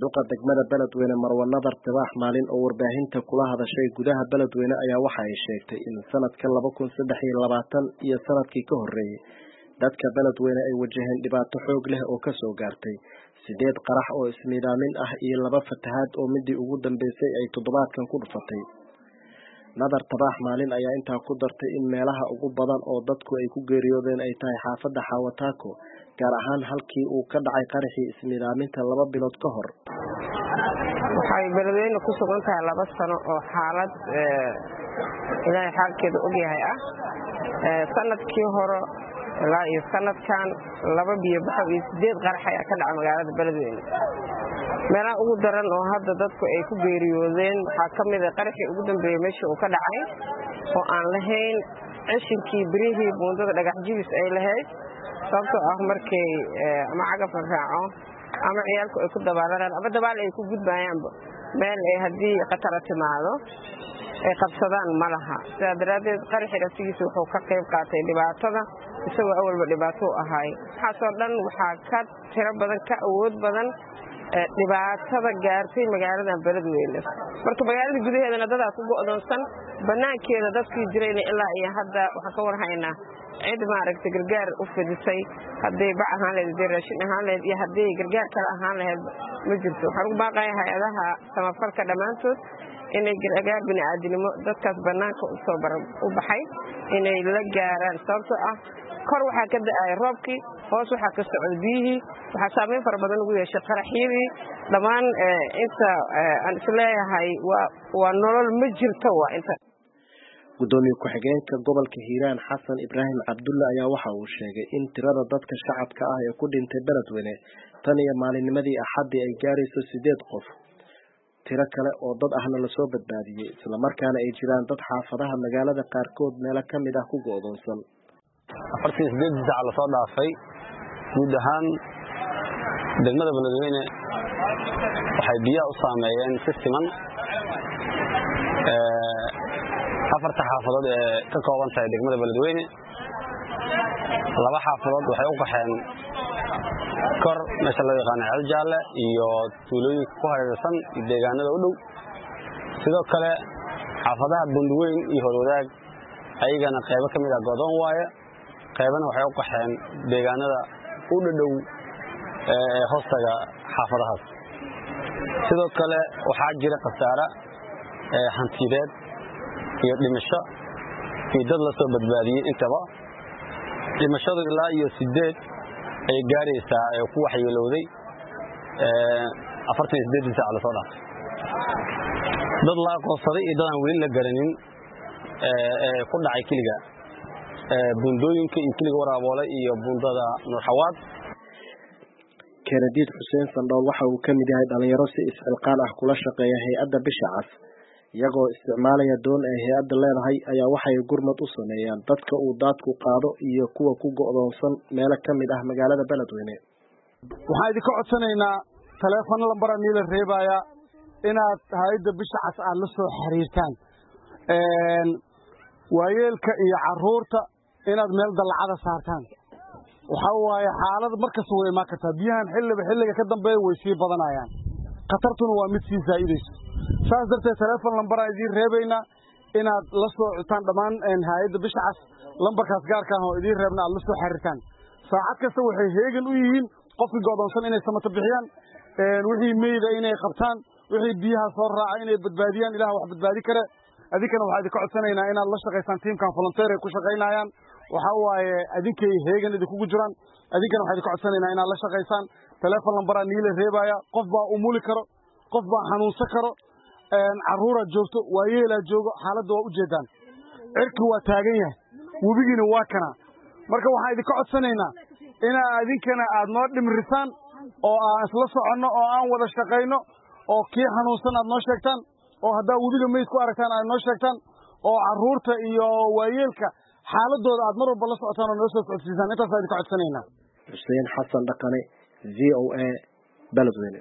duqa degmada Beledweyne Marwan Nadar Tabax maalin oo warbaahinta kula hadashay gudaha Beledweyne ayaa waxa ay sheegtay in sanadka 2023 iyo sanadkii ka horeeyay dadka Beledweyne ay wajaheen dhibaato xoog leh oo ka soo gaartay 8 qarax oo ismiidaamin ah iyo 2 fatahaad oo midii ugu dambeysay ay toddobaadkan ku dhufatay. Nadar Tabax maalin ayaa intaa ku dartay in meelaha ugu badan oo dadku ay ku geeriyoodeen ay tahay xaafadda Xawataako, gaar ahaan halkii uu ka dhacay qaraxii ismiidaaminta 2 bilood ka hor. waxay Beledweyne ku sugan tahay 2 sano oo xaalad ilaahay xaalkeeda og yahay sanadkii hore ilaa iyo sanadkan 2 biyo bax iyo 8 qarax ayaa ka dhacay magaalada Beledweyne. meelaha ugu daran oo hadda dadku ay ku geeriyoodeen waxaa ka mid ah qaraxii ugu dambeeyay meesha uu ka dhacay oo aan lahayn cishinkii birihii buundada dhagax jibis ay lahayd, sababtoo ah markay ama cagaf raaco ama ciyaalku ay ku dabaalanaan ama dabaal ay ku gudbayaan meel ay haddii khatar timaado ay qabsadaan ma laha. sidaa daraadeed qaraxii rasigiisa wuxuu ka qayb qaatay dhibaatada isagoo awalba dhibaato ahay. waxaasoo dhan waxaa ka tiro badan ka awood badan dhibaatada gaartay magaalada Beledweyne. marka magaalada gudaheedana dad ku go'doonsan, banaankeeda dadkii jirayna ilaa iyo hadda waxaan ka warhaynaa cid maaragtay gargaar u fidisay, hadday bac ahaan lahayd, raashin ahaan lahayd iyo hadday gargaar kale ahaan lahayd ma jirto. waxaan ugu baaqayaa hay'adaha samafalka dhammaantood inay gargaar bini'aadanimo dadkaas banaanka u baxay inay la gaaraan, sababtoo ah kor waxaa ka da'ay roobkii, hoos waxaa ka socday biyihii, waxaa saameyn fara badan ugu yeeshay qaraxyadii. dhammaan inta aan isleeyahay waa nolol ma jirto. waa inta gudoomiye ku-xigeenka gobolka Hiiraan Xasan Ibraahim Cabdulla ayaa waxa uu sheegay in tirada dadka shacabka ah ee ku dhintay Beledweyne tan iyo maalinnimadii Axaddii ay gaarayso 8 qof. tiro kale oo dad ahna la soo badbaadiyay, isla markaana ay jiraan dad xaafadaha magaalada qaarkood meelo ka mid ah ku go'doonsan. 48 saac la soo dhaafay guud ahaan degmada Beledweyne waxay biyaha u saameeyeen si siman. 4 xaafadood ee ka kooban tahay degmada Beledweyne, 2 xaafadood waxay u qaxeen kor meesha loo yaqaan Aljaale iyo tuulooyinka ku hareeraysan deegaanada u dhow. sidoo kale xaafadaha Bundweyn iyo Horwadaag ayagana qaybo ka mid ah go'doon waaye, qaybana waxay u qaxeen deegaanada u dhow ee hoostaga xaafadahaas. sidoo kale waxaa jira khasaare hantiyeed iyo dhimasho iyo dad la soo badbaadiyay. intaba dhimashadu ilaa iyo 8 ay gaaraysaa ee ku waxyeelowday 48 saac la soo dhaafay. dad la aqoonsaday iyo dad aan weli la garanin ku dhacay kiliga bundooyinka iyo kiliga Waraaboole iyo bundada Nuur Xawaad. Kennedy Xuseen Sandhool waxa uu ka mid yahay dhalinyaro si isxilqaan ah kula shaqeeya hay'adda Bisha Cas, iyagoo isticmaalaya doon ay hay'adda leedahay ayaa waxay gurmad u sameeyaan dadka uu daadku qaado iyo kuwa ku go'doonsan meelo ka mid ah magaalada Beledweyne. waxaan idin ka codsanaynaa telefoon lambar la reebaya inaad hay'adda Bisha Cas aad la soo xiriirtaan, waayeelka iyo caruurta inaad meel dalacada saartaan. waxa waaye xaalad markas way ma kartaa biyahan xilliga ka dambeeya way sii badanayaan, khatartuna waa mid sii zaa'idayso. saas darteed telefoon lambar idin reebayna inaad la soo cotaan dhammaan hay'adda Bisha Cas lambarkaas gaarka ah oo idin reebna aad la soo xiriirtaan. saacad kasta waxay heegan u yihiin qofkii go'doonsan inay samata bixiyaan, wixii meeyda inay qabtaan, wixii biyaha soo raaca inay badbaadiyaan. ilaah wax badbaadi kare. adinkana waxaan idin ka codsanaynaa inaad la shaqaysaan tiimkan volunteer ee ku shaqaynayaan. waxa waaye adinkay heegan idinku jiraan. adinkana waxaan idin ka codsanaynaa inaad la shaqaysaan. telefoon lambar la reebaya, qof baa umuli karo, qof baa xanuunsan karo, caruura joogto, waayeela joogo, xaaladda waa u jeedaan. cirki waa taagan yahay, webigiina waa kana. marka waxaan idin ka codsanaynaa ina adinkana aad noo dhimrisaan oo aan isla soconno oo aan wada shaqayno oo kii xanuunsan aad noo sheegtaan, oo haddaa webiga meyd ku aragtaan aad noo sheegtaan, oo caruurta iyo waayeelka xaaladooda aad mar walba la socotaan oo noo soo socodsiisaan. intaas idin ka codsanaynaa. Xuseen Xasan Dhaqane, VOA Beledweyne.